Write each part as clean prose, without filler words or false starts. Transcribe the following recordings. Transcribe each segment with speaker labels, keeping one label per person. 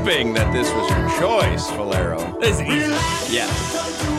Speaker 1: hoping that this was your choice, Valero.
Speaker 2: This is easy.
Speaker 1: Yes.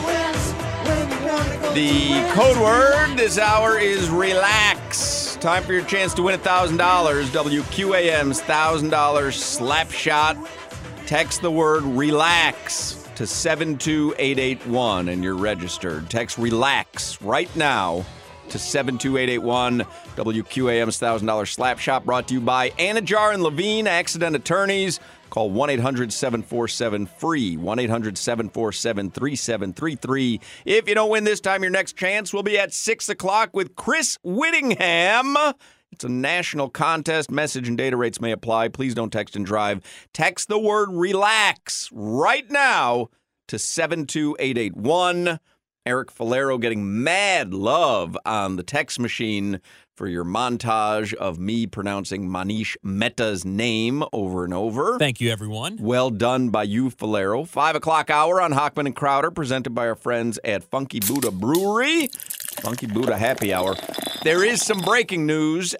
Speaker 1: The code word this hour is relax. Time for your chance to win $1,000. WQAM's $1,000 slap shot. Text the word relax to 72881 and you're registered. Text relax right now to 72881. WQAM's $1,000 slap shot brought to you by Anajar and Levine Accident Attorneys. Call 1-800-747-FREE, 1-800-747-3733. If you don't win this time, your next chance will be at 6 o'clock with Chris Whittingham. It's a national contest. Message and data rates may apply. Please don't text and drive. Text the word relax right now to 72881. Eric Valero getting mad love on the text machine for your montage of me pronouncing Manish Mehta's name over and over.
Speaker 2: Thank you, everyone.
Speaker 1: Well done by you, Valero. 5 o'clock hour on Hochman and Crowder, presented by our friends at Funky Buddha Brewery. Funky Buddha Happy Hour. There is some breaking news.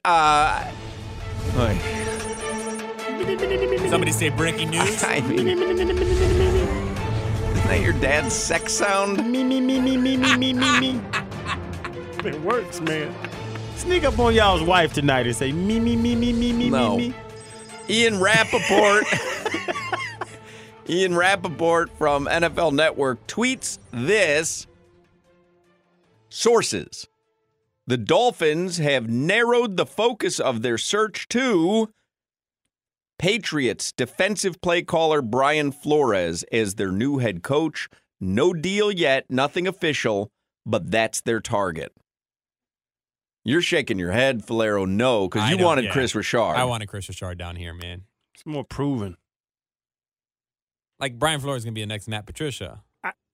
Speaker 2: Somebody say breaking news.
Speaker 1: I mean, isn't that your dad's sex sound?
Speaker 3: Me. It works, man. Sneak up on y'all's wife tonight and say me.
Speaker 1: No. Ian Rappaport. Ian Rappaport from NFL Network tweets this. Sources. The Dolphins have narrowed the focus of their search to Patriots defensive play caller Brian Flores as their new head coach. No deal yet, nothing official, but that's their target. You're shaking your head, Valero, no, because you wanted Chris Richard.
Speaker 2: I wanted Chris Richard down here, man.
Speaker 3: It's more proven.
Speaker 2: Like, Brian Flores is going to be the next Matt Patricia.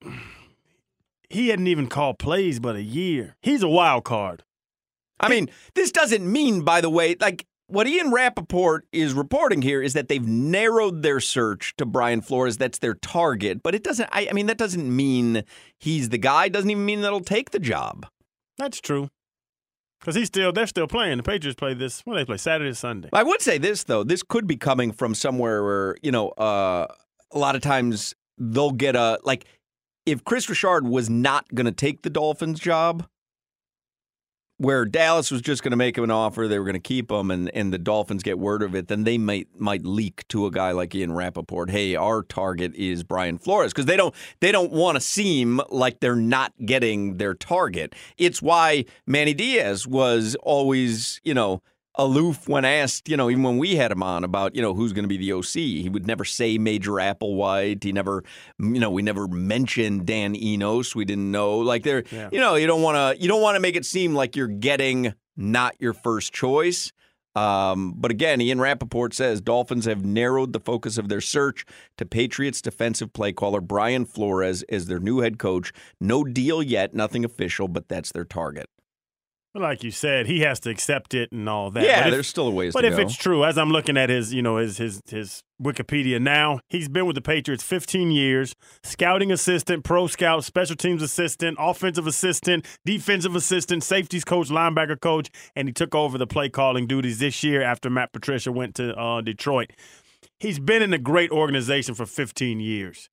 Speaker 3: He hadn't even called plays but a year. He's a wild card.
Speaker 1: I mean, this doesn't mean, by the way, like, what Ian Rappaport is reporting here is that they've narrowed their search to Brian Flores. That's their target. But it doesn't, I mean, that doesn't mean he's the guy. It doesn't even mean that he'll take the job.
Speaker 3: That's true. Because they're still playing. The Patriots play this, when they play, Saturday or Sunday.
Speaker 1: I would say this, though. This could be coming from somewhere where, a lot of times they'll get if Chris Richard was not going to take the Dolphins job, where Dallas was just going to make him an offer, they were going to keep him, and the Dolphins get word of it, then they might leak to a guy like Ian Rappaport, hey, our target is Brian Flores, because they don't want to seem like they're not getting their target. It's why Manny Diaz was always, aloof when asked, even when we had him on about, who's going to be the OC. He would never say Major Applewhite. He never, we never mentioned Dan Enos. We didn't know. Like you don't want to make it seem like you're getting not your first choice. But again, Ian Rappaport says Dolphins have narrowed the focus of their search to Patriots defensive play caller Brian Flores as their new head coach. No deal yet, nothing official, but that's their target.
Speaker 3: Like you said, he has to accept it and all that.
Speaker 1: Yeah, there's still a ways to go.
Speaker 3: But if it's true, as I'm looking at his Wikipedia now, he's been with the Patriots 15 years, scouting assistant, pro scout, special teams assistant, offensive assistant, defensive assistant, safeties coach, linebacker coach, and he took over the play calling duties this year after Matt Patricia went to Detroit. He's been in a great organization for 15 years.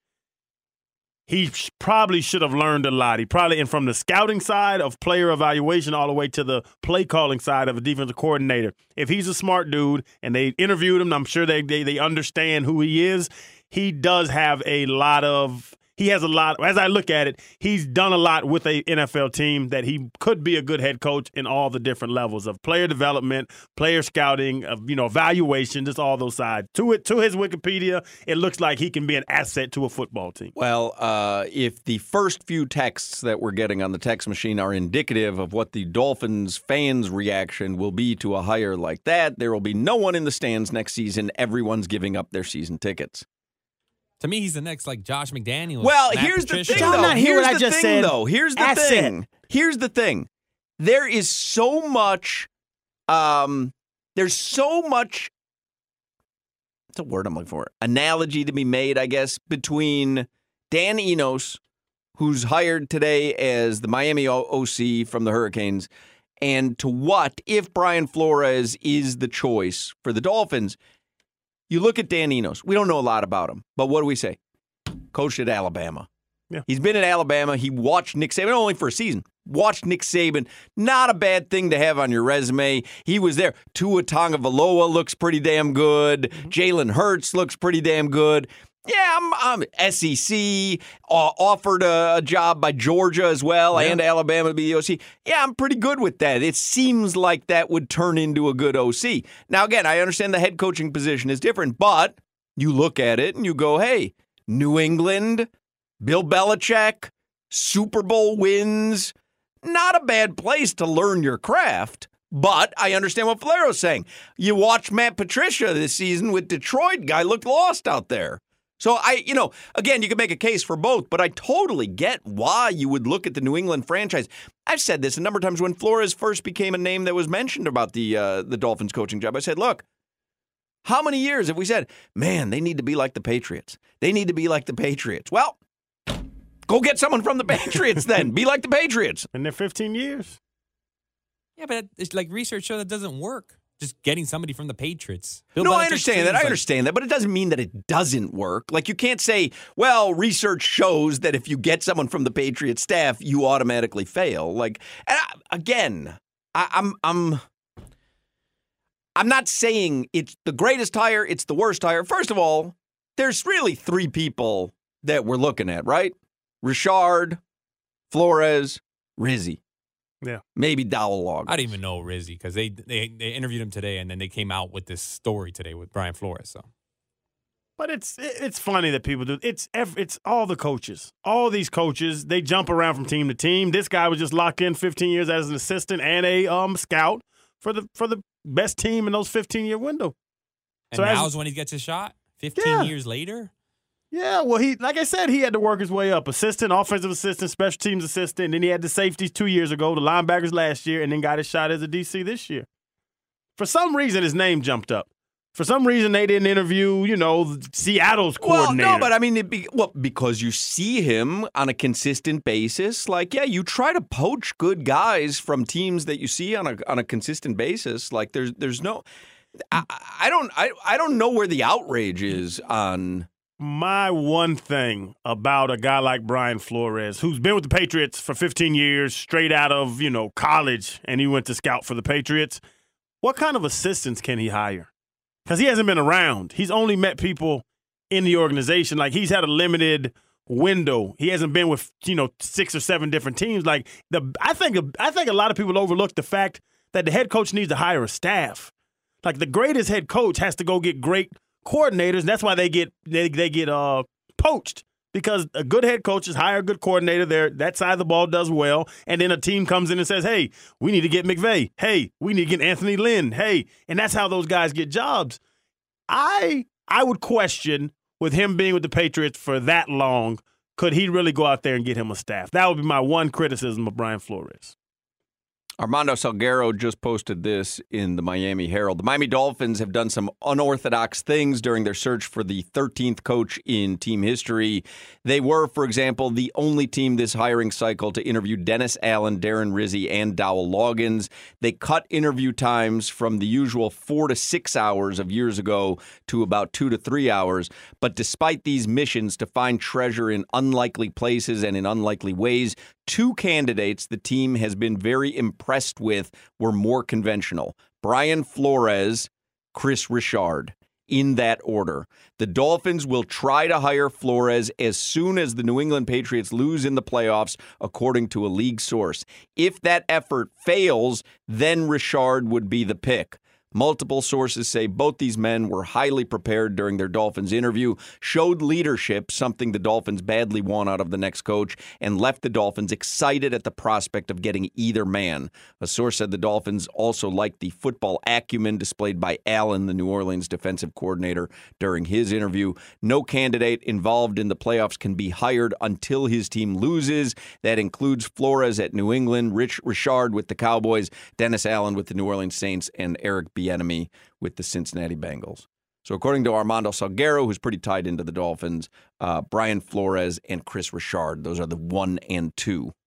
Speaker 3: He probably should have learned a lot. And from the scouting side of player evaluation all the way to the play calling side of a defensive coordinator. If he's a smart dude and they interviewed him, I'm sure they understand who he is. He does have as I look at it, he's done a lot with a NFL team that he could be a good head coach in all the different levels of player development, player scouting, of evaluation, just all those sides. To his Wikipedia, it looks like he can be an asset to a football team.
Speaker 1: Well, if the first few texts that we're getting on the text machine are indicative of what the Dolphins fans' reaction will be to a hire like that, there will be no one in the stands next season. Everyone's giving up their season tickets.
Speaker 2: To me, he's the next, Josh McDaniels.
Speaker 1: Well, here's the thing, though. Here's the thing, though. Here's the thing. Here's the thing. There is so much, there's so much, what's the word I'm looking for? Analogy to be made, I guess, between Dan Enos, who's hired today as the Miami OC from the Hurricanes, and to what if Brian Flores is the choice for the Dolphins. You look at Dan Enos. We don't know a lot about him, but what do we say? Coached at Alabama.
Speaker 3: Yeah.
Speaker 1: He's been at Alabama. He watched Nick Saban only for a season. Watched Nick Saban. Not a bad thing to have on your resume. He was there. Tua Tagovailoa looks pretty damn good. Jalen Hurts looks pretty damn good. Yeah, I'm SEC, offered a job by Georgia as well, and Alabama to be the OC. Yeah, I'm pretty good with that. It seems like that would turn into a good OC. Now, again, I understand the head coaching position is different, but you look at it and you go, hey, New England, Bill Belichick, Super Bowl wins, not a bad place to learn your craft. But I understand what Valero's saying. You watch Matt Patricia this season with Detroit, guy looked lost out there. So again, you can make a case for both, but I totally get why you would look at the New England franchise. I've said this a number of times when Flores first became a name that was mentioned about the Dolphins coaching job. I said, look, how many years have we said, man, they need to be like the Patriots. They need to be like the Patriots. Well, go get someone from the Patriots then. Be like the Patriots.
Speaker 3: And they're 15 years.
Speaker 2: Yeah, but it's like research show that doesn't work. Just getting somebody from the Patriots.
Speaker 1: No, I understand that. I understand that, but it doesn't mean that it doesn't work. Like, you can't say, well, research shows that if you get someone from the Patriots staff, you automatically fail. Like, again, I'm not saying it's the greatest hire, it's the worst hire. First of all, there's really three people that we're looking at, right? Richard, Flores, Rizzi.
Speaker 3: Yeah.
Speaker 1: Maybe Dowell Loggins.
Speaker 2: I didn't even know Rizzi because they interviewed him today, and then they came out with this story today with Brian Flores. So,
Speaker 3: but it's funny that people do. It's all the coaches. All these coaches, they jump around from team to team. This guy was just locked in 15 years as an assistant and a scout for the best team in those 15-year window.
Speaker 2: And so now's when he gets his shot. 15 years later.
Speaker 3: Yeah, well, like I said, he had to work his way up. Assistant, offensive assistant, special teams assistant. And then he had the safeties 2 years ago, the linebackers last year, and then got his shot as a DC this year. For some reason, his name jumped up. For some reason, they didn't interview, Seattle's coordinator.
Speaker 1: Well, no, but I mean, because you see him on a consistent basis. Like, yeah, you try to poach good guys from teams that you see on a consistent basis. Like, there's no, I don't know where the outrage is on.
Speaker 3: My one thing about a guy like Brian Flores, who's been with the Patriots for 15 years, straight out of, college, and he went to scout for the Patriots, what kind of assistants can he hire? Because he hasn't been around. He's only met people in the organization. Like, he's had a limited window. He hasn't been with, 6 or 7 different teams. Like, I think a lot of people overlook the fact that the head coach needs to hire a staff. Like, the greatest head coach has to go get great coordinators, and that's why they get poached, because a good head coach is hire a good coordinator there. That side of the ball does well, and then a team comes in and says, hey, we need to get McVay. Hey, we need to get Anthony Lynn. Hey, and that's how those guys get jobs. I would question, with him being with the Patriots for that long, could he really go out there and get him a staff? That would be my one criticism of Brian Flores.
Speaker 1: Armando Salguero just posted this in the Miami Herald. The Miami Dolphins have done some unorthodox things during their search for the 13th coach in team history. They were, for example, the only team this hiring cycle to interview Dennis Allen, Darren Rizzi, and Dowell Loggins. They cut interview times from the usual 4 to 6 hours of years ago to about 2 to 3 hours. But despite these missions to find treasure in unlikely places and in unlikely ways, 2 candidates the team has been very impressed with were more conventional. Brian Flores, Chris Richard, in that order. The Dolphins will try to hire Flores as soon as the New England Patriots lose in the playoffs, according to a league source. If that effort fails, then Richard would be the pick. Multiple sources say both these men were highly prepared during their Dolphins interview, showed leadership, something the Dolphins badly want out of the next coach, and left the Dolphins excited at the prospect of getting either man. A source said the Dolphins also liked the football acumen displayed by Allen, the New Orleans defensive coordinator, during his interview. No candidate involved in the playoffs can be hired until his team loses. That includes Flores at New England, Richard with the Cowboys, Dennis Allen with the New Orleans Saints, and Eric Bieniemy with the Cincinnati Bengals. So according to Armando Salguero, who's pretty tied into the Dolphins, Brian Flores and Chris Richard, those are the 1 and 2.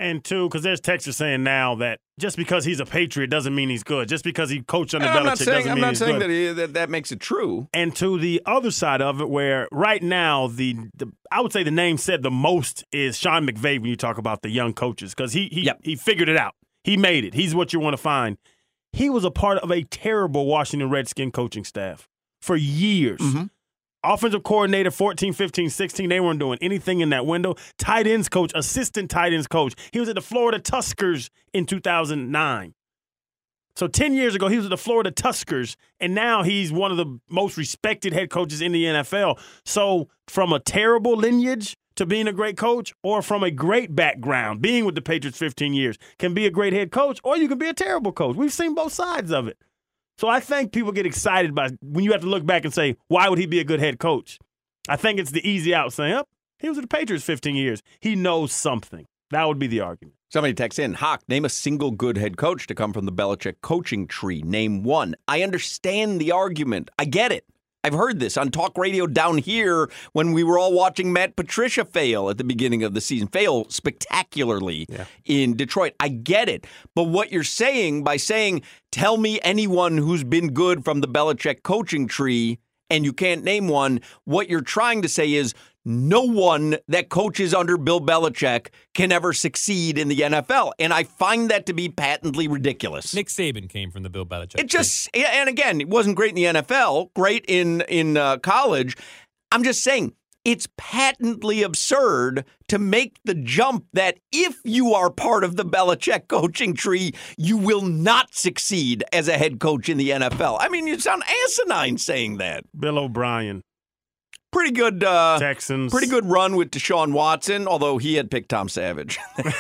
Speaker 3: And two, because there's texters saying now that just because he's a Patriot doesn't mean he's good. Just because he coached under
Speaker 1: I'm
Speaker 3: Belichick doesn't mean he's good.
Speaker 1: I'm not saying that makes it true.
Speaker 3: And to the other side of it, where right now I would say the name said the most is Sean McVay when you talk about the young coaches, because he figured it out. He made it. He's what you want to find. He was a part of a terrible Washington Redskin coaching staff for years. Mm-hmm. Offensive coordinator, 14, 15, 16, they weren't doing anything in that window. Tight ends coach, assistant tight ends coach. He was at the Florida Tuskers in 2009. So 10 years ago, he was at the Florida Tuskers, and now he's one of the most respected head coaches in the NFL. So from a terrible lineage to being a great coach, or from a great background, being with the Patriots 15 years, can be a great head coach, or you can be a terrible coach. We've seen both sides of it. So I think people get excited by when you have to look back and say, why would he be a good head coach? I think it's the easy out saying, he was with the Patriots 15 years. He knows something. That would be the argument.
Speaker 1: Somebody texts in, Hawk, name a single good head coach to come from the Belichick coaching tree. Name one. I understand the argument. I get it. I've heard this on talk radio down here when we were all watching Matt Patricia fail at the beginning of the season, fail spectacularly in Detroit. I get it. But what you're saying by saying, tell me anyone who's been good from the Belichick coaching tree, and you can't name one, what you're trying to say is no one that coaches under Bill Belichick can ever succeed in the NFL. And I find that to be patently ridiculous.
Speaker 2: Nick Saban came from the Bill Belichick.
Speaker 1: It just, and again, it wasn't great in the NFL, great in college. I'm just saying, it's patently absurd to make the jump that if you are part of the Belichick coaching tree, you will not succeed as a head coach in the NFL. I mean, you sound asinine saying that.
Speaker 3: Bill O'Brien.
Speaker 1: Pretty good
Speaker 3: Texans.
Speaker 1: Pretty good run with Deshaun Watson, although he had picked Tom Savage.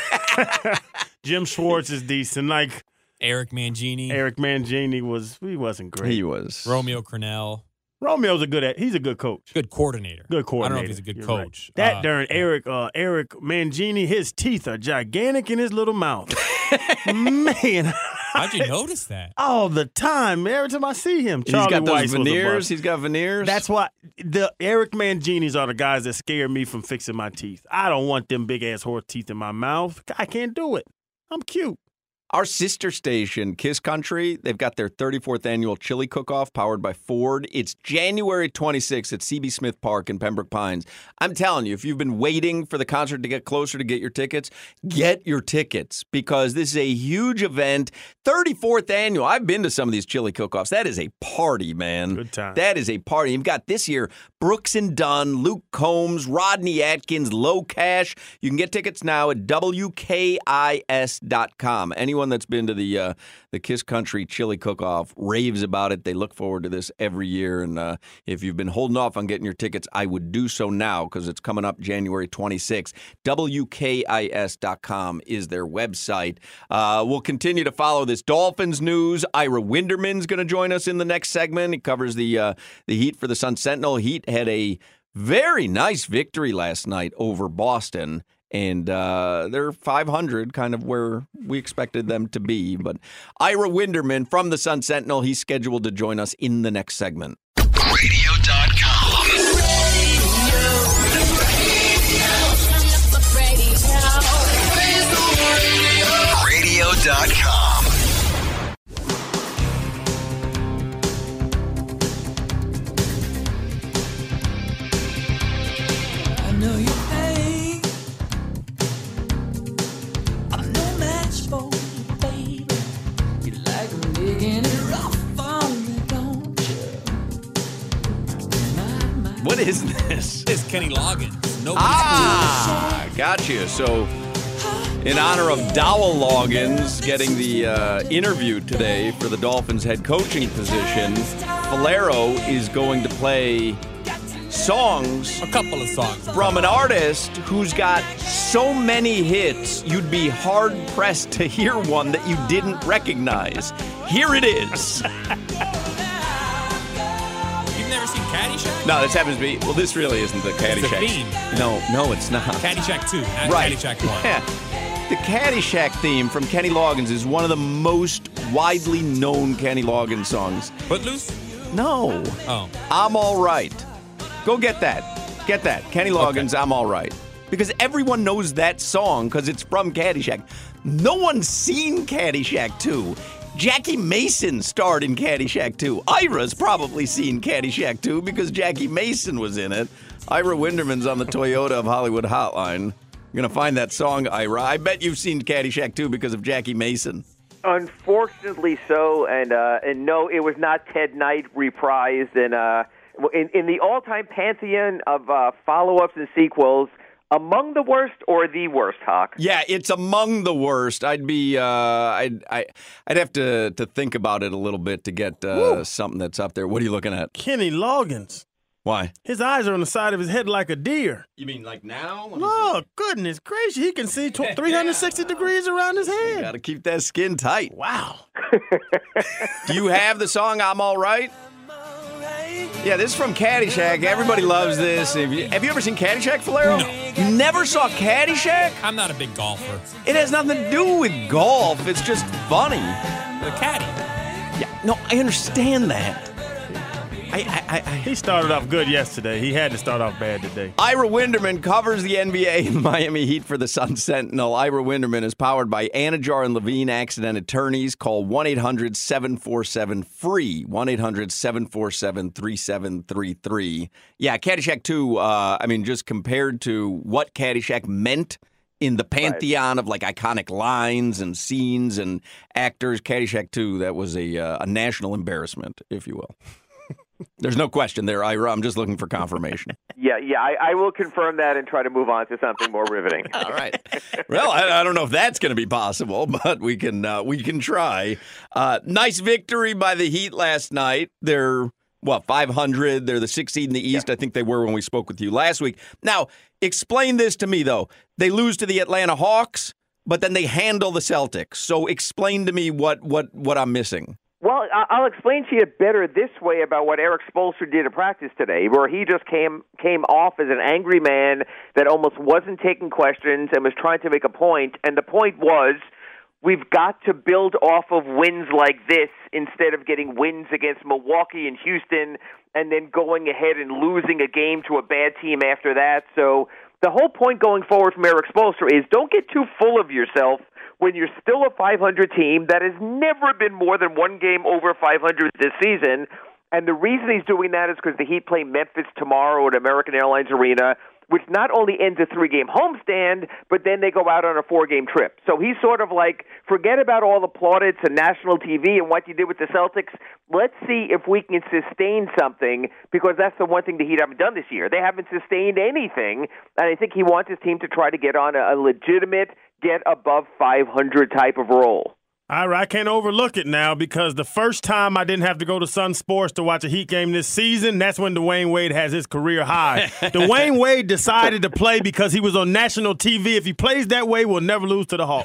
Speaker 3: Jim Schwartz is decent. Like
Speaker 2: Eric Mangini.
Speaker 3: Eric Mangini wasn't great.
Speaker 1: He was.
Speaker 2: Romeo Crennel.
Speaker 3: Romeo's he's a good coach.
Speaker 2: Good coordinator.
Speaker 3: Good coordinator.
Speaker 2: I don't know if he's a good coach.
Speaker 3: Right. Eric Mangini, his teeth are gigantic in his little mouth. Man.
Speaker 2: How'd you notice that?
Speaker 3: All the time. Every time I see him.
Speaker 1: He's got those veneers. He's got veneers.
Speaker 3: That's why the Eric Manginis are the guys that scare me from fixing my teeth. I don't want them big-ass horse teeth in my mouth. I can't do it. I'm cute.
Speaker 1: Our sister station, Kiss Country, they've got their 34th annual chili cook-off powered by Ford. It's January 26th at CB Smith Park in Pembroke Pines. I'm telling you, if you've been waiting for the concert to get closer to get your tickets because this is a huge event. 34th annual. I've been to some of these chili cook-offs. That is a party, man.
Speaker 3: Good time.
Speaker 1: That is a party. You've got this year Brooks and Dunn, Luke Combs, Rodney Atkins, Low Cash. You can get tickets now at WKIS.com. Anyone that's been to the Kiss Country Chili Cook-Off raves about it. They look forward to this every year. And if you've been holding off on getting your tickets, I would do so now because it's coming up January 26th. WKIS.com is their website. We'll continue to follow this Dolphins news. Ira Winderman's going to join us in the next segment. He covers the Heat for the Sun Sentinel. Heat had a very nice victory last night over Boston. And they're 500, kind of where we expected them to be. But Ira Winderman from the Sun Sentinel, he's scheduled to join us in the next segment.
Speaker 4: Radio.com. Radio.com.
Speaker 5: I know you pain. I'm no match for you, baby. You like making it rough on me, don't you?
Speaker 1: What is this?
Speaker 2: It's Kenny Loggins.
Speaker 1: Got you. So, in honor of Dowell Loggins getting the interview today for the Dolphins head coaching position, Valero is going to play songs.
Speaker 2: A couple of songs.
Speaker 1: From an artist who's got so many hits, you'd be hard-pressed to hear one that you didn't recognize. Here it is.
Speaker 2: You've never seen Caddyshack?
Speaker 1: No, this happens to be... Well, this really isn't the Caddyshack.
Speaker 2: It's a theme.
Speaker 1: No, it's not.
Speaker 2: Caddyshack 2, not
Speaker 1: Right.
Speaker 2: Caddyshack 1.
Speaker 1: Yeah. The Caddyshack theme from Kenny Loggins is one of the most widely known Kenny Loggins songs.
Speaker 2: Footloose?
Speaker 1: No.
Speaker 2: Oh.
Speaker 1: I'm All Right. Go get that. Get that. Kenny Loggins,
Speaker 2: Okay.
Speaker 1: I'm All Right. because everyone knows that song because it's from Caddyshack. No one's seen Caddyshack 2. Jackie Mason starred in Caddyshack 2. Ira's probably seen Caddyshack 2 because Jackie Mason was in it. Ira Winderman's on the Toyota of Hollywood hotline. You're going to find that song, Ira. I bet you've seen Caddyshack 2 because of Jackie Mason.
Speaker 6: Unfortunately so, and no, it was not Ted Knight reprised. And in the all-time pantheon of follow-ups and sequels, among the worst or the worst, Hawk?
Speaker 1: Yeah, it's among the worst. I'd have to think about it a little bit to get something that's up there. What are you looking at?
Speaker 3: Kenny Loggins.
Speaker 1: Why?
Speaker 3: His eyes are on the side of his head like a deer.
Speaker 1: You mean like now?
Speaker 3: Oh, goodness gracious. He can see 360 degrees around his head.
Speaker 1: Got to keep that skin tight.
Speaker 3: Wow.
Speaker 1: Do you have the song I'm All Right? Yeah, this is from Caddyshack. Everybody loves this. Have you ever seen Caddyshack, Falero?
Speaker 2: No.
Speaker 1: You never saw Caddyshack?
Speaker 2: I'm not a big golfer.
Speaker 1: It has nothing to do with golf. It's just funny.
Speaker 2: The caddy.
Speaker 1: Yeah, no, I understand that.
Speaker 3: He started off good yesterday. He had to start off bad today.
Speaker 1: Ira Winderman covers the NBA and Miami Heat for the Sun Sentinel. Ira Winderman is powered by Anajar and Levine Accident Attorneys. Call 1-800-747-FREE, 1-800-747-3733. Yeah, Caddyshack 2, just compared to what Caddyshack meant in the pantheon of like iconic lines and scenes and actors, Caddyshack 2, that was a national embarrassment, if you will. There's no question there, Ira. I'm just looking for confirmation.
Speaker 6: Yeah, I will confirm that and try to move on to something more riveting.
Speaker 1: All right. Well, I don't know if that's going to be possible, but we can try. Nice victory by the Heat last night. They're 500. They're the 6th seed in the East. Yeah. I think they were when we spoke with you last week. Now, explain this to me though. They lose to the Atlanta Hawks, but then they handle the Celtics. So explain to me what I'm missing.
Speaker 6: Well, I'll explain to you better this way about what Eric Spoelstra did at practice today, where he just came off as an angry man that almost wasn't taking questions and was trying to make a point. And the point was, we've got to build off of wins like this instead of getting wins against Milwaukee and Houston and then going ahead and losing a game to a bad team after that. So the whole point going forward from Eric Spoelstra is don't get too full of yourself when you're still a 500 team that has never been more than one game over 500 this season. And the reason he's doing that is because the Heat play Memphis tomorrow at American Airlines Arena, which not only ends a 3-game homestand, but then they go out on a 4-game trip. So he's sort of like, forget about all the plaudits and national TV and what you did with the Celtics. Let's see if we can sustain something, because that's the one thing the Heat haven't done this year. They haven't sustained anything, and I think he wants his team to try to get on a legitimate, get above 500 type of roll.
Speaker 3: All right, I can't overlook it now, because the first time I didn't have to go to Sun Sports to watch a Heat game this season, that's when Dwayne Wade has his career high. Dwayne Wade decided to play because he was on national TV. If he plays that way, we'll never lose to the Hawks.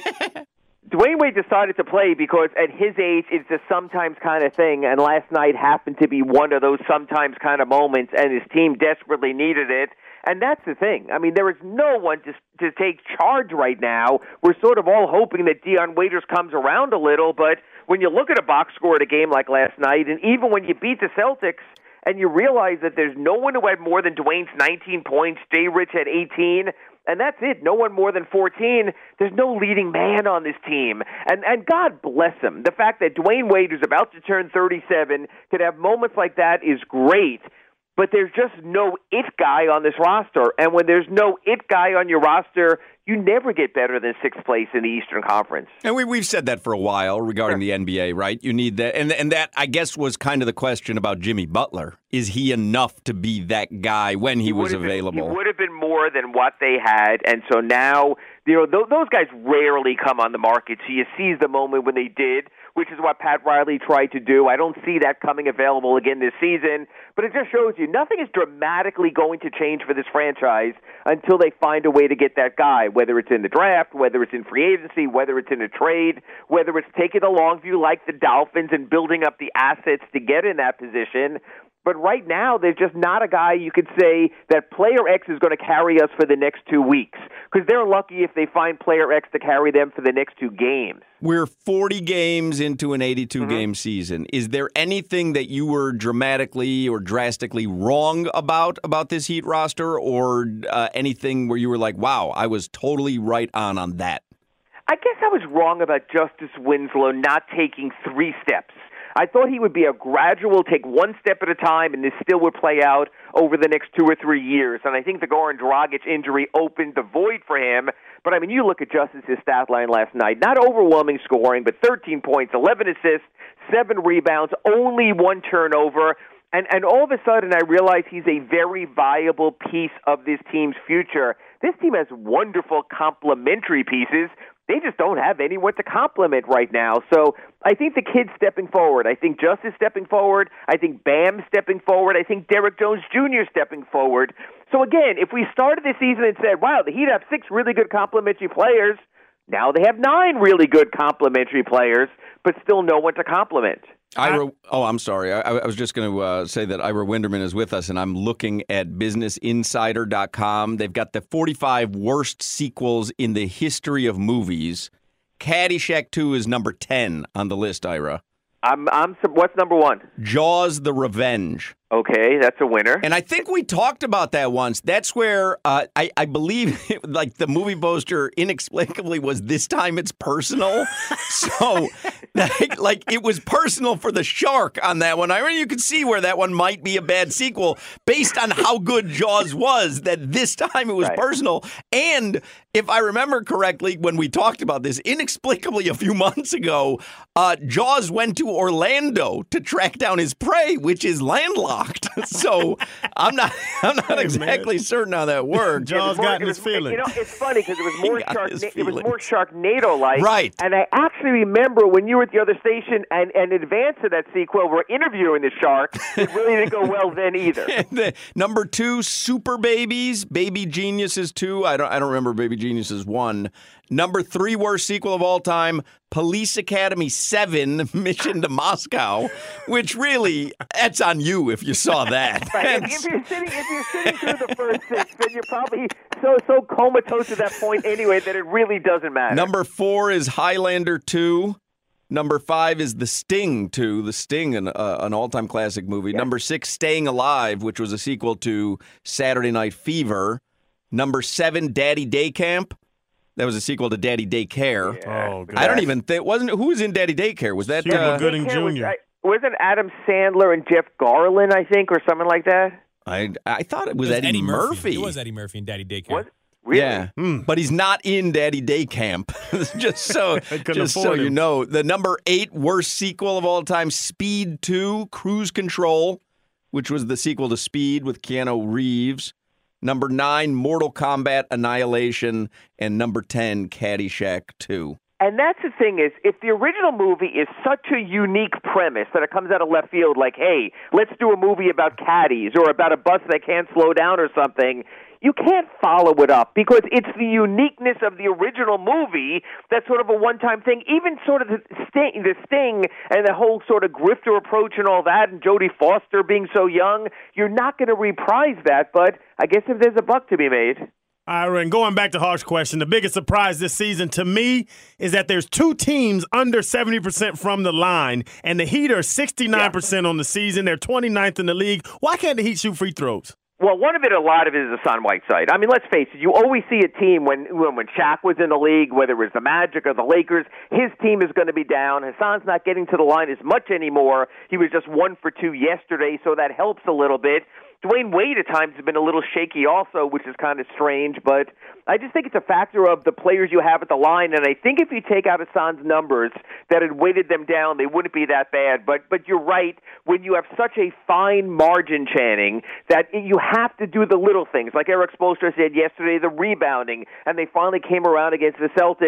Speaker 6: Dwayne Wade decided to play because at his age, it's a sometimes kind of thing, and last night happened to be one of those sometimes kind of moments, and his team desperately needed it. And that's the thing. I mean, there is no one to take charge right now. We're sort of all hoping that Dion Waiters comes around a little, but when you look at a box score at a game like last night, and even when you beat the Celtics, and you realize that there's no one who had more than Dwayne's 19 points, Jay Rich had 18, and that's it. No one more than 14. There's no leading man on this team. And God bless him. The fact that Dwayne Wade, who's about to turn 37, could have moments like that is great. But there's just no it guy on this roster. And when there's no it guy on your roster, you never get better than 6th place in the Eastern Conference.
Speaker 1: And we've said that for a while regarding the NBA, right? You need that. And that, I guess, was kind of the question about Jimmy Butler. Is he enough to be that guy when he was available?
Speaker 6: He would have been more than what they had. And so now, those guys rarely come on the market. So you seize the moment when they did, which is what Pat Riley tried to do. I don't see that coming available again this season. But it just shows you nothing is dramatically going to change for this franchise until they find a way to get that guy, whether it's in the draft, whether it's in free agency, whether it's in a trade, whether it's taking a long view like the Dolphins and building up the assets to get in that position. But right now, there's just not a guy you could say that player X is going to carry us for the next 2 weeks, because they're lucky if they find player X to carry them for the next 2 games.
Speaker 1: We're 40 games into an 82-game season. Is there anything that you were dramatically or drastically wrong about this Heat roster, or anything where you were like, wow, I was totally right on that?
Speaker 6: I guess I was wrong about Justice Winslow not taking 3 steps. I thought he would be a gradual, take 1 step at a time, and this still would play out over the next 2 or 3 years. And I think the Goran Dragic injury opened the void for him. But, I mean, you look at Justice's stat line last night, not overwhelming scoring, but 13 points, 11 assists, 7 rebounds, only 1 turnover. And all of a sudden, I realize he's a very viable piece of this team's future. This team has wonderful complementary pieces. They just don't have anyone to complement right now. So I think the kid's stepping forward. I think Justice stepping forward. I think Bam stepping forward. I think Derrick Jones Jr. stepping forward. So again, if we started the season and said, wow, the Heat have 6 really good complementary players, now they have 9 really good complementary players, but still no one to complement.
Speaker 1: I'm sorry. I was just going to say that Ira Winderman is with us, and I'm looking at BusinessInsider.com. They've got the 45 worst sequels in the history of movies. Caddyshack 2 is number 10 on the list, Ira.
Speaker 6: What's number 1?
Speaker 1: Jaws: The Revenge.
Speaker 6: Okay, that's a winner.
Speaker 1: And I think we talked about that once. That's where I believe like the movie poster inexplicably was "This time it's personal." So like it was personal for the shark on that one. I mean, you could see where that one might be a bad sequel based on how good Jaws was, that this time it was personal. And if I remember correctly, when we talked about this inexplicably a few months ago, Jaws went to Orlando to track down his prey, which is landlocked. So I'm not exactly certain how that worked.
Speaker 3: Jaws got in his feelings.
Speaker 6: You know, it's funny because it was more Sharknado-like.
Speaker 1: Right.
Speaker 6: And I actually remember when you were at the other station and in advance of that sequel, we're interviewing the shark. It really didn't go well then either.
Speaker 1: Number 2, Super Babies, Baby Geniuses 2. I don't remember Baby Geniuses 1. Number 3 worst sequel of all time, Police Academy 7, Mission to Moscow, which really, that's on you if you saw that.
Speaker 6: Right. If you're sitting through the first 6, then you're probably so comatose at that point anyway that it really doesn't matter.
Speaker 1: Number 4 is Highlander 2. Number 5 is The Sting 2. The Sting, an all-time classic movie. Yep. Number 6, Staying Alive, which was a sequel to Saturday Night Fever. Number 7, Daddy Day Camp. That was a sequel to Daddy Daycare.
Speaker 6: Yeah.
Speaker 1: Oh, God. I don't even think who was in Daddy Daycare? Was that
Speaker 3: Cuba Gooding Jr.?
Speaker 6: Wasn't Adam Sandler and Jeff Garland, I think, or something like that?
Speaker 1: I thought it was Eddie Murphy.
Speaker 2: It was Eddie Murphy in Daddy Daycare.
Speaker 6: What? Really?
Speaker 1: Yeah, but he's not in Daddy Day Camp. just so you know, the number 8 worst sequel of all time, Speed 2, Cruise Control, which was the sequel to Speed with Keanu Reeves. Number 9, Mortal Kombat Annihilation. And number 10, Caddyshack 2.
Speaker 6: And that's the thing is, if the original movie is such a unique premise that it comes out of left field, like, hey, let's do a movie about caddies or about a bus that can't slow down or something, you can't follow it up because it's the uniqueness of the original movie that's sort of a one-time thing. Even sort of the sting and the whole sort of grifter approach and all that, and Jodie Foster being so young, you're not going to reprise that, but I guess if there's a buck to be made.
Speaker 3: Ira, and going back to Harsh's question, the biggest surprise this season to me is that there's 2 teams under 70% from the line, and the Heat are 69% on the season. They're 29th in the league. Why can't the Heat shoot free throws?
Speaker 6: Well, a lot of it is the Hassan Whiteside. I mean, let's face it, you always see a team when Shaq was in the league, whether it was the Magic or the Lakers, his team is going to be down. Hassan's not getting to the line as much anymore. He was just 1 for 2 yesterday, so that helps a little bit. Dwayne Wade at times has been a little shaky also, which is kind of strange, but I just think it's a factor of the players you have at the line, and I think if you take out Hassan's numbers that had weighted them down, they wouldn't be that bad. But you're right, when you have such a fine margin, Channing, that you have to do the little things, like Eric Spoelstra said yesterday, the rebounding, and they finally came around against the Celtics.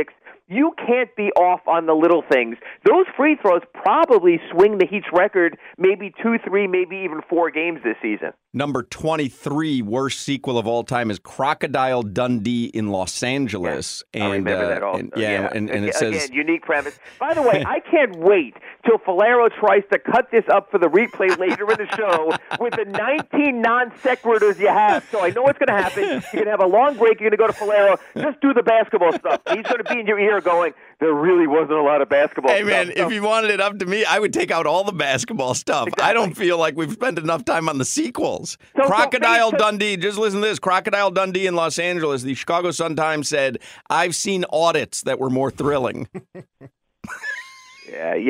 Speaker 6: You can't be off on the little things. Those free throws probably swing the Heat's record maybe 2, 3, maybe even 4 games this season.
Speaker 1: Number 23 worst sequel of all time is Crocodile Dundee in Los Angeles.
Speaker 6: Yeah, I remember that also.
Speaker 1: And it says...
Speaker 6: Again, unique premise. By the way, I can't wait till Falero tries to cut this up for the replay later in the show with the 19 non-sequiturs you have. So I know what's going to happen. You're going to have a long break. You're going to go to Falero. Just do the basketball stuff. He's going to be in your ear going, there really wasn't a lot of basketball
Speaker 1: Hey,
Speaker 6: stuff.
Speaker 1: man, if you wanted it up to me, I would take out all the basketball stuff.
Speaker 6: Exactly.
Speaker 1: I don't feel like we've spent enough time on the sequels.
Speaker 6: So
Speaker 1: Crocodile
Speaker 6: basically-
Speaker 1: Dundee, just listen to this. Crocodile Dundee in Los Angeles, the Chicago Sun-Times said, I've seen audits that were more thrilling.
Speaker 6: Yeah,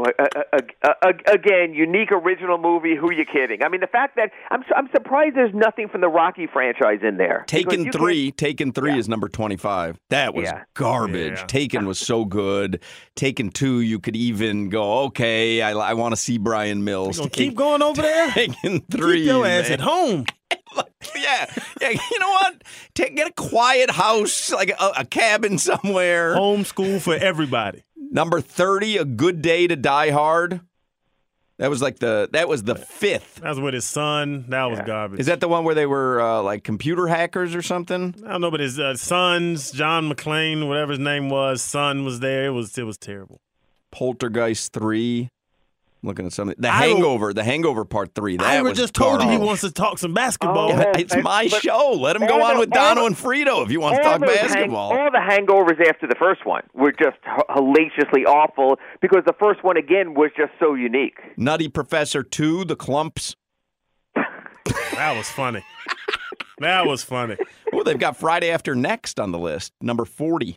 Speaker 6: again, unique original movie. Who you kidding? I mean, the fact that I'm surprised there's nothing from the Rocky franchise in there.
Speaker 1: Taken 3 is number 25. That was garbage.
Speaker 3: Yeah.
Speaker 1: Taken was so good. Taken 2, you could even go, okay, I want to see Brian Mills.
Speaker 3: Gonna keep going over there?
Speaker 1: Taken 3.
Speaker 3: Keep your ass
Speaker 1: man.
Speaker 3: at home.
Speaker 1: Yeah. You know what? Get a quiet house, like a cabin somewhere.
Speaker 3: Homeschool for everybody.
Speaker 1: Number 30, A Good Day to Die Hard. That was the 5th.
Speaker 3: That was with his son. That was garbage.
Speaker 1: Is that the one where they were like computer hackers or something?
Speaker 3: I don't know, but his sons, John McClane, whatever his name was, son was there. It was terrible.
Speaker 1: Poltergeist 3. Looking at something. The Hangover Part 3. That
Speaker 3: Ira
Speaker 1: was
Speaker 3: just told you he
Speaker 1: garbage.
Speaker 3: wants to talk some basketball.
Speaker 6: Oh,
Speaker 1: It's my show. Let him go
Speaker 6: all
Speaker 1: on
Speaker 6: the-
Speaker 1: with Dono and Frito if he wants to talk basketball.
Speaker 6: All the hangovers after the first one were just hellaciously awful because the first one, again, was just so unique.
Speaker 1: Nutty Professor 2, The Clumps.
Speaker 3: That was funny. That was funny.
Speaker 1: Oh, they've got Friday After Next on the list. Number 40.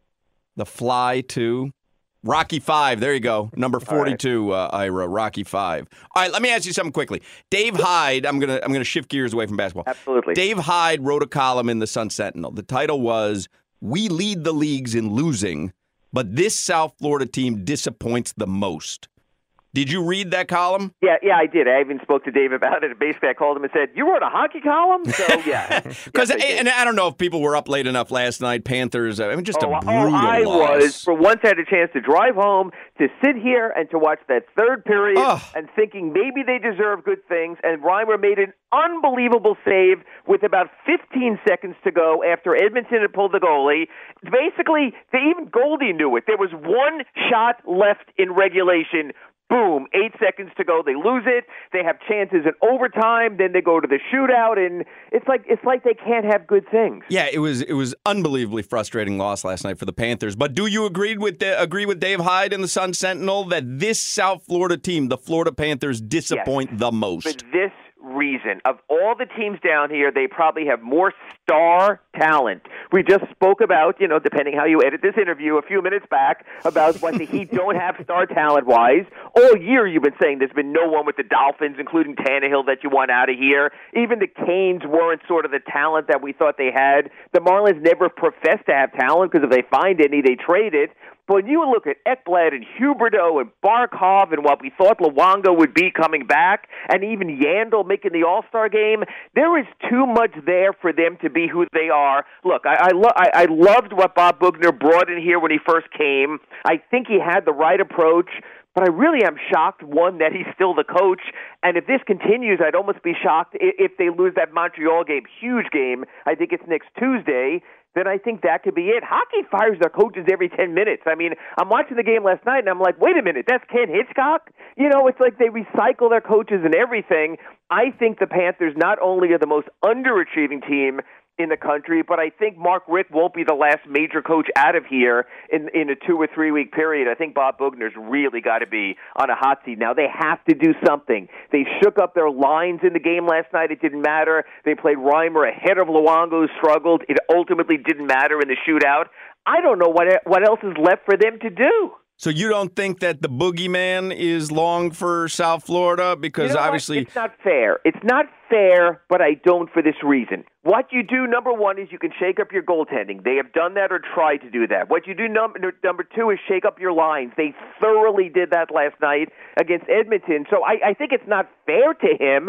Speaker 1: The Fly 2. Rocky 5. There you go. Number 42, Ira. Rocky 5. All right, let me ask you something quickly. Dave Hyde, I'm gonna shift gears away from basketball.
Speaker 6: Absolutely.
Speaker 1: Dave Hyde wrote a column in the Sun Sentinel. The title was, "We lead the leagues in losing, but this South Florida team disappoints the most." Did you read that column?
Speaker 6: Yeah, I did. I even spoke to Dave about it. Basically, I called him and said, "You wrote a hockey column?" So yeah,
Speaker 1: Because and I don't know if people were up late enough last night. Panthers, I mean, just a brutal
Speaker 6: I
Speaker 1: loss.
Speaker 6: was. For once, I had a chance to drive home, to sit here and to watch that third period, and thinking maybe they deserve good things. And Reimer made an unbelievable save with about 15 seconds to go after Edmonton had pulled the goalie. Basically, even Goldie knew it. There was one shot left in regulation. Boom, 8 seconds to go. They lose it. They have chances in overtime. Then they go to the shootout, and it's like they can't have good things.
Speaker 1: Yeah, it was unbelievably frustrating loss last night for the Panthers. But do you agree with Dave Hyde in the Sun Sentinel that this South Florida team, the Florida Panthers, disappoint the most?
Speaker 6: For this reason, of all the teams down here, they probably have more star talent. We just spoke about, depending how you edit this interview a few minutes back, about what the Heat don't have star talent-wise. All year you've been saying there's been no one with the Dolphins, including Tannehill, that you want out of here. Even the Canes weren't sort of the talent that we thought they had. The Marlins never professed to have talent because if they find any, they trade it. But when you look at Ekblad and Huberdeau and Barkov and what we thought Luongo would be coming back, and even Yandel making the All-Star game, there is too much there for them to be who they are. Look, I loved what Bob Bugner brought in here when he first came. I think he had the right approach. But I really am shocked, one, that he's still the coach. And if this continues, I'd almost be shocked if they lose that Montreal game, huge game. I think it's next Tuesday. Then I think that could be it. Hockey fires their coaches every 10 minutes. I mean, I'm watching the game last night, and I'm like, wait a minute, that's Ken Hitchcock? It's like they recycle their coaches and everything. I think the Panthers not only are the most underachieving team in the country, but I think Mark Richt won't be the last major coach out of here in a 2 or 3 week period. I think Bob Bugner's really got to be on a hot seat. Now, they have to do something. They shook up their lines in the game last night. It didn't matter. They played Reimer ahead of Luongo, who struggled. It ultimately didn't matter in the shootout. I don't know what else is left for them to do.
Speaker 1: So you don't think that the boogeyman is long for South Florida? Because obviously...
Speaker 6: It's not fair. It's not fair, but I don't for this reason. What you do, number one, is you can shake up your goaltending. They have done that or tried to do that. What you do, number two, is shake up your lines. They thoroughly did that last night against Edmonton. So I think it's not fair to him,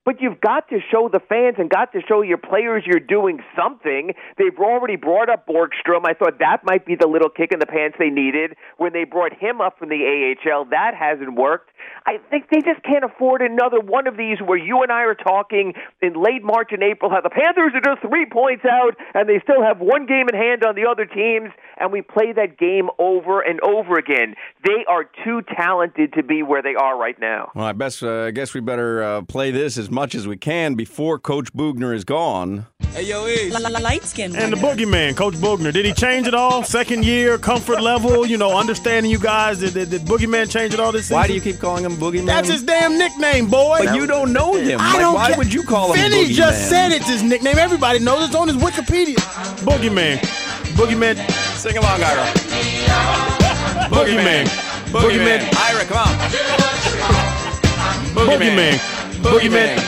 Speaker 6: but you've got to show the fans and got to show your players you're doing something. They've already brought up Borgstrom. I thought that might be the little kick in the pants they needed when they brought him up from the AHL. That hasn't worked. I think they just can't afford another one of these where you and I are talking in late March and April how the Panthers are just 3 points out and they still have one game in hand on the other teams, and we play that game over and over again. They are too talented to be where they are right now.
Speaker 1: Well, I guess we better play this as much as we can before Coach Bugner is gone.
Speaker 2: Hey, yo, E.
Speaker 7: Light skin.
Speaker 3: And the boogeyman, Coach Bugner, did he change it all? Second year, comfort level, understanding you guys. Did boogeyman change it all this season?
Speaker 1: Why do you keep calling him Boogeyman?
Speaker 3: That's his damn nickname, boy.
Speaker 1: But you don't know him. Why would you call him
Speaker 3: Finney
Speaker 1: Boogeyman?
Speaker 3: just said it's his nickname. Everybody knows it's on his Wikipedia. Boogeyman. Boogeyman.
Speaker 1: Sing along, Ira.
Speaker 3: Boogeyman. Boogeyman.
Speaker 1: Ira, come on.
Speaker 3: Boogeyman. Boogeyman.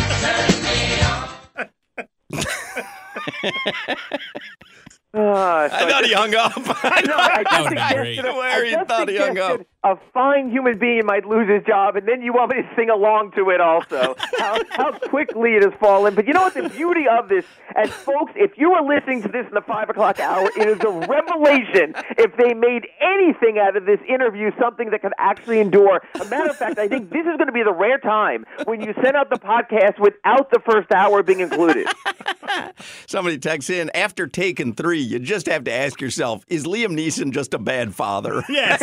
Speaker 1: I thought he hung up.
Speaker 6: I know. I
Speaker 2: That
Speaker 6: just
Speaker 2: would've been great.
Speaker 6: suggested
Speaker 1: Where he thought he hung up.
Speaker 6: a fine human being might lose his job, and then you want me to sing along to it also. how quickly it has fallen. But you know what the beauty of this, and folks, if you are listening to this in the 5 o'clock hour, it is a revelation if they made anything out of this interview, something that could actually endure. A matter of fact, I think this is going to be the rare time when you send out the podcast without the first hour being included.
Speaker 1: Somebody texts in, after Taken 3, you just have to ask yourself, is Liam Neeson just a bad father?
Speaker 3: Yes.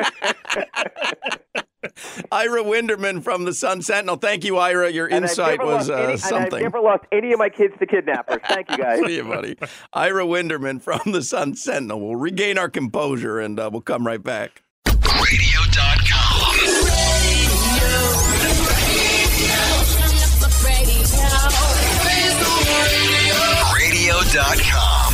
Speaker 1: Ira Winderman from the Sun Sentinel. Thank you, Ira. Your insight was
Speaker 6: And I've
Speaker 1: something.
Speaker 6: never lost any of my kids to kidnappers. Thank you, guys.
Speaker 1: See you, buddy. Ira Winderman from the Sun Sentinel. We'll regain our composure, and we'll come right back.
Speaker 4: Radio.com. Radio.com.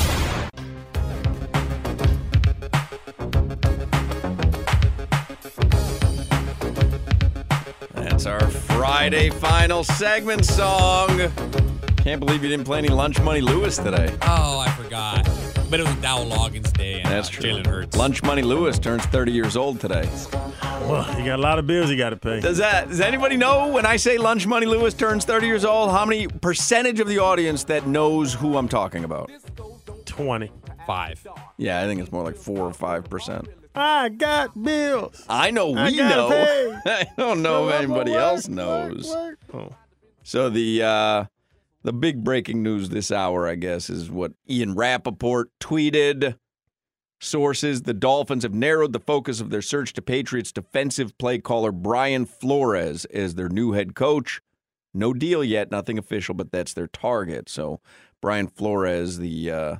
Speaker 1: That's our Friday final segment song. Can't believe you didn't play any Lunch Money Lewis today.
Speaker 2: Oh, I forgot. But it was Dow Loggins Day and
Speaker 1: That's true.
Speaker 2: Jalen Hurts.
Speaker 1: Lunch Money Lewis turns 30 years old today.
Speaker 3: Well, you got a lot of bills you got to pay.
Speaker 1: Does anybody know when I say Lunch Money Lewis turns 30 years old, how many percentage of the audience that knows who I'm talking about?
Speaker 3: 20.
Speaker 2: 5.
Speaker 1: Yeah, I think it's more like 4 or 5%.
Speaker 3: I got bills.
Speaker 1: I know
Speaker 3: I
Speaker 1: we
Speaker 3: gotta
Speaker 1: know.
Speaker 3: pay.
Speaker 1: I don't know if anybody else knows.
Speaker 3: Oh.
Speaker 1: So the big breaking news this hour, I guess, is what Ian Rappaport tweeted. Sources, the Dolphins have narrowed the focus of their search to Patriots defensive play caller Brian Flores as their new head coach. No deal yet, nothing official, but that's their target. So Brian Flores, the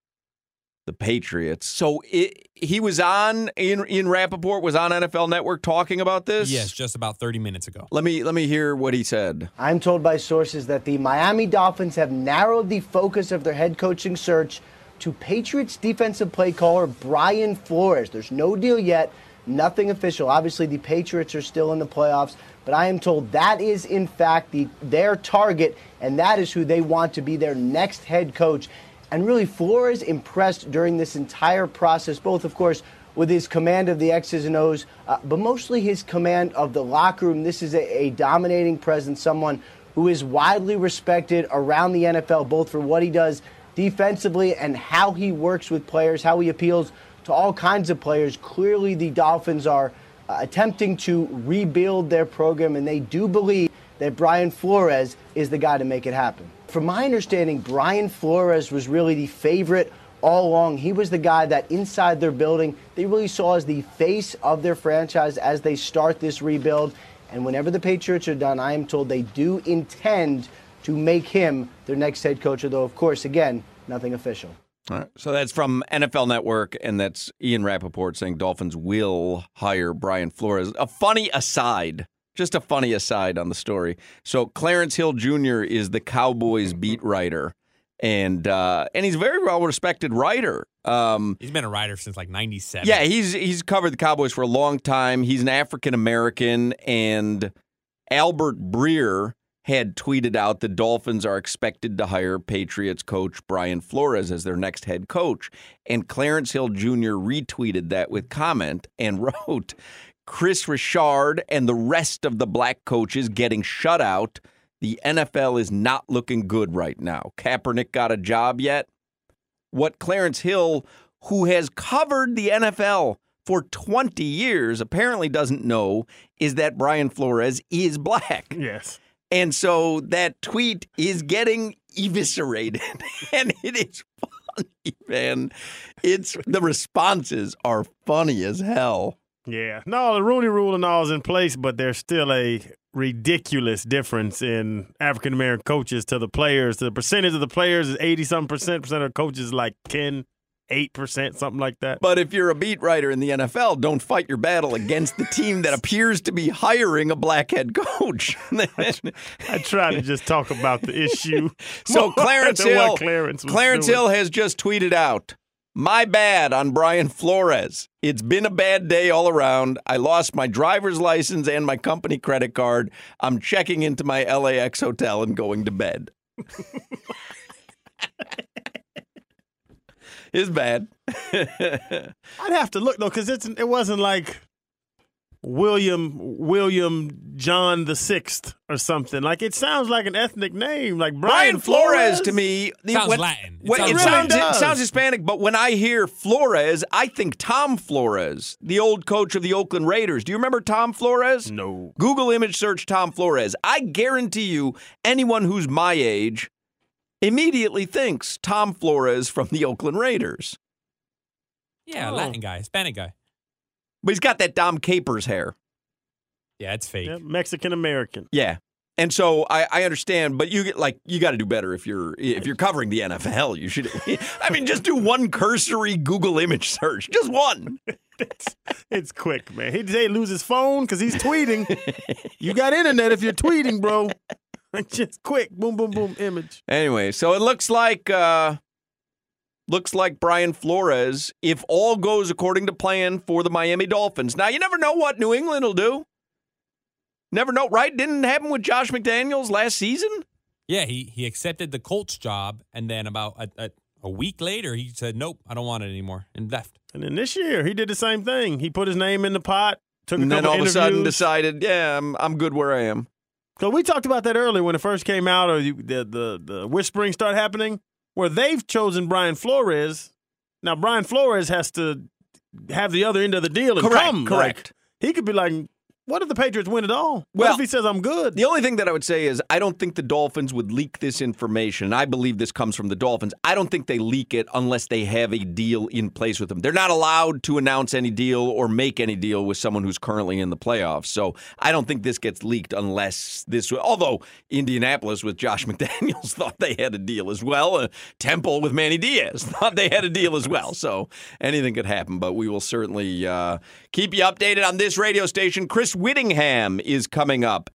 Speaker 1: Patriots. So he was on, Ian Rappaport was on NFL Network talking about this?
Speaker 2: Yes, just about 30 minutes ago.
Speaker 1: Let me hear what he said.
Speaker 8: I'm told by sources that the Miami Dolphins have narrowed the focus of their head coaching search to Patriots defensive play caller Brian Flores. There's no deal yet, nothing official. Obviously, the Patriots are still in the playoffs, but I am told that is, in fact, their target, and that is who they want to be their next head coach. And really, Flores impressed during this entire process, both, of course, with his command of the X's and O's, but mostly his command of the locker room. This is a dominating presence, someone who is widely respected around the NFL, both for what he does defensively and how he works with players, how he appeals to all kinds of players. Clearly, the Dolphins are attempting to rebuild their program, and they do believe that Brian Flores is the guy to make it happen. From my understanding, Brian Flores was really the favorite all along. He was the guy that inside their building, they really saw as the face of their franchise as they start this rebuild. And whenever the Patriots are done, I am told they do intend to make him their next head coach, although, of course, again, nothing official.
Speaker 1: All right. So that's from NFL Network, and that's Ian Rappaport saying Dolphins will hire Brian Flores. A funny aside, just a funny aside on the story. So Clarence Hill Jr. is the Cowboys beat writer, and he's a very well-respected writer.
Speaker 2: He's been a writer since like 97.
Speaker 1: Yeah, he's covered the Cowboys for a long time. He's an African-American, and Albert Breer had tweeted out the Dolphins are expected to hire Patriots coach Brian Flores as their next head coach. And Clarence Hill Jr. retweeted that with comment and wrote, Chris Richard and the rest of the black coaches getting shut out, the NFL is not looking good right now. Kaepernick got a job yet? What Clarence Hill, who has covered the NFL for 20 years, apparently doesn't know is that Brian Flores is black.
Speaker 3: Yes.
Speaker 1: And so that tweet is getting eviscerated. And it is funny, man. The responses are funny as hell.
Speaker 3: Yeah. No, the Rooney Rule and all is in place, but there's still a ridiculous difference in African-American coaches to the players. The percentage of the players is 80-something percent. Percent of coaches is like 10%, 8%, something like that.
Speaker 1: But if you're a beat writer in the NFL, don't fight your battle against the team that appears to be hiring a black head coach.
Speaker 3: I try to just talk about the issue.
Speaker 1: So Clarence Hill,
Speaker 3: Clarence
Speaker 1: Hill has just tweeted out, "My bad on Brian Flores. It's been a bad day all around. I lost my driver's license and my company credit card. I'm checking into my LAX hotel and going to bed." It's bad.
Speaker 3: I'd have to look, though, because it wasn't like William John the Sixth or something. Like, it sounds like an ethnic name, like Brian
Speaker 1: Flores to me.
Speaker 2: Sounds Latin.
Speaker 1: It sounds Hispanic, but when I hear Flores, I think Tom Flores, the old coach of the Oakland Raiders. Do you remember Tom Flores?
Speaker 3: No.
Speaker 1: Google image search Tom Flores. I guarantee you, anyone who's my age immediately thinks Tom Flores from the Oakland Raiders.
Speaker 2: Yeah, Latin guy, Hispanic guy.
Speaker 1: But he's got that Dom Capers hair.
Speaker 2: Yeah, it's fake.
Speaker 3: Yeah, Mexican-American.
Speaker 1: Yeah. And so I understand, but you got to do better if you're covering the NFL. You should, I mean, just do one cursory Google image search, just one.
Speaker 3: It's quick, man. He'd say lose his phone because he's tweeting. You got internet if you're tweeting, bro. Just quick, boom, boom, boom, image.
Speaker 1: Anyway, so it looks like Brian Flores, if all goes according to plan for the Miami Dolphins. Now, you never know what New England will do. Never know, right? Didn't happen with Josh McDaniels last season?
Speaker 2: Yeah, he accepted the Colts job, and then about a week later, he said, nope, I don't want it anymore, and left.
Speaker 3: And then this year, he did the same thing. He put his name in the pot, took
Speaker 1: and
Speaker 3: a
Speaker 1: then
Speaker 3: couple
Speaker 1: all of a
Speaker 3: interviews.
Speaker 1: sudden decided, yeah, I'm good where I am.
Speaker 3: So we talked about that earlier when it first came out, or the whispering started happening, where they've chosen Brian Flores. Now, Brian Flores has to have the other end of the deal and come.
Speaker 1: Correct.
Speaker 3: Like, he could be like, what if the Patriots win it all?
Speaker 1: Well,
Speaker 3: What if he says I'm good?
Speaker 1: The only thing that I would say is I don't think the Dolphins would leak this information. I believe this comes from the Dolphins. I don't think they leak it unless they have a deal in place with them. They're not allowed to announce any deal or make any deal with someone who's currently in the playoffs. So I don't think this gets leaked unless this, although Indianapolis with Josh McDaniels thought they had a deal as well. Temple with Manny Diaz thought they had a deal as well. So anything could happen, but we will certainly keep you updated on this radio station. Chris Whittingham is coming up